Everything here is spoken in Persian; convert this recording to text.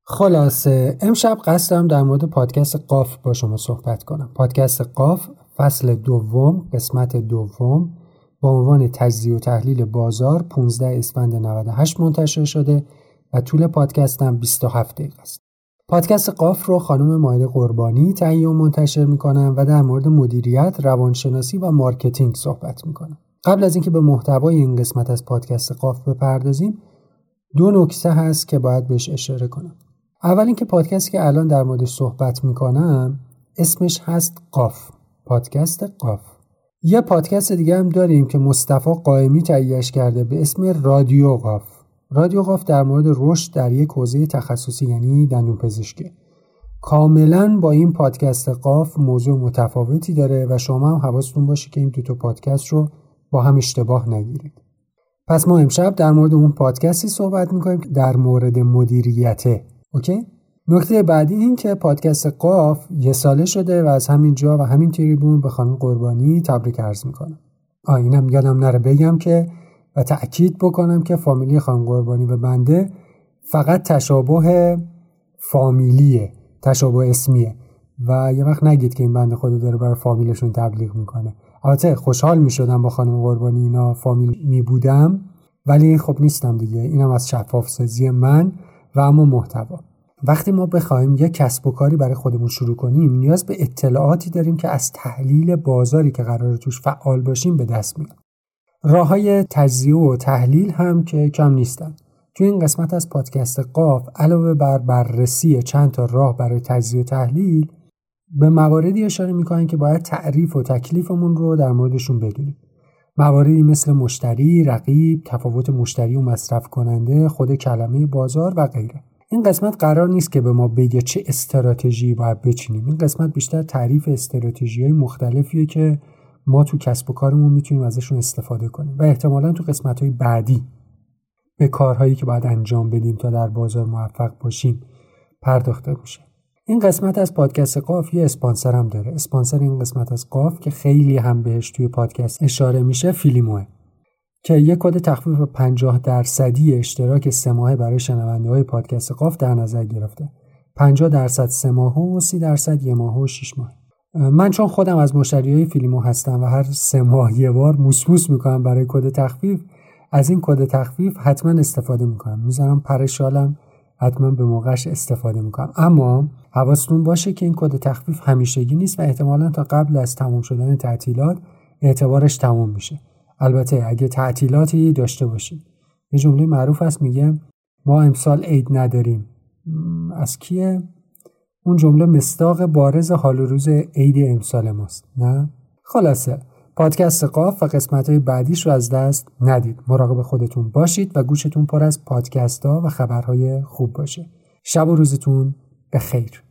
خلاصه امشب قصدم در مورد پادکست قاف با شما صحبت کنم. پادکست قاف فصل دوم قسمت دوم با عنوان تجزیه و تحلیل بازار 15 اسفند 98 منتشر شده و طول پادکستم 27 دقیقه است. پادکست قاف رو خانم مائده قربانی تهیه و منتشر میکنم و در مورد مدیریت، روانشناسی و مارکتینگ صحبت میکنم. قبل از اینکه به محتوای این قسمت از پادکست قاف بپردازیم، دو نکته هست که باید بهش اشاره کنم. اول اینکه پادکستی که الان در موردش صحبت میکنم اسمش هست قاف، پادکست قاف. یه پادکست دیگه هم داریم که مصطفی قائمی تهیه‌اش کرده به اسم رادیو قاف. رادیو قاف در مورد رشد در یک حوزه تخصصی یعنی دندونپزشکی. کاملا با این پادکست قاف موضوع متفاوتی داره و شما هم حواستون باشه که این دو تا پادکست رو با هم اشتباه نگیرید. پس ما امشب در مورد اون پادکستی صحبت میکنیم که در مورد مدیریته. اوکی؟ نکته بعدی این که پادکست قاف 1 ساله شده و از همین جا و همین تریبون به خانم قربانی تبریک عرض میکنم. اینم یادم نره بگم که و تأکید بکنم که فامیلی خانم قربانی و بنده فقط تشابه فامیلیه، تشابه اسمیه و یه وقت نگید که این بنده خدا داره برای فامیلشون تبلیغ میکنه. البته خوشحال میشدم با خانم قربانی اینا فامیل میبودم، ولی خب نیستم دیگه. اینم از شفاف سازی من و اما محتوا. وقتی ما بخوایم یک کسب و کاری برای خودمون شروع کنیم نیاز به اطلاعاتی داریم که از تحلیل بازاری که قراره توش فعال باشیم به دست میاد. راههای تجزیه و تحلیل هم که کم نیستن. تو این قسمت از پادکست قاف علاوه بر بررسی چند تا راه برای تجزیه و تحلیل به مواردی اشاره میکنن که باید تعریف و تکلیفمون رو در موردشون بدونیم. مواردی مثل مشتری، رقیب، تفاوت مشتری و مصرف کننده، خود کلمه بازار و غیره. این قسمت قرار نیست که به ما بگه چه استراتژی باید بچینیم. این قسمت بیشتر تعریف استراتژی‌های مختلفیه که ما تو کسب و کارمون میتونیم ازشون استفاده کنیم و احتمالاً تو قسمت‌های بعدی به کارهایی که باید انجام بدیم تا در بازار موفق باشیم پرداخته میشه. این قسمت از پادکست قاف یه اسپانسر هم داره. اسپانسر این قسمت از قاف که خیلی هم بهش توی پادکست اشاره میشه فیلیموه که یک کد تخفیف 50% اشتراک 3 ماهه برای شنونده‌های پادکست قاف در نظر گرفته. 50% 3 ماهه و 30% 1 ماهه و 6 ماهه. من چون خودم از مشتریای فیلیمو هستم و هر 3 ماه یه بار موسموس میکنم برای کد تخفیف، از این کد تخفیف حتما استفاده میکنم. میذارم پر شالم، حتما به موقعش استفاده میکنم. اما حواستون باشه که این کد تخفیف همیشگی نیست و احتمالاً تا قبل از تموم شدن تعطیلات اعتبارش تموم میشه. البته اگه تعطیلاتی داشته باشیم. یه جمله معروف هست میگه ما امسال عید نداریم. از کیه؟ اون جمله مصداق بارز حال و روز عید امسال ماست، نه؟ خلاصه پادکست قاف و قسمت‌های بعدیش رو از دست ندید. مراقب خودتون باشید و گوشتون پر از پادکست‌ها و خبرهای خوب باشه. شب و روزتون بخیر.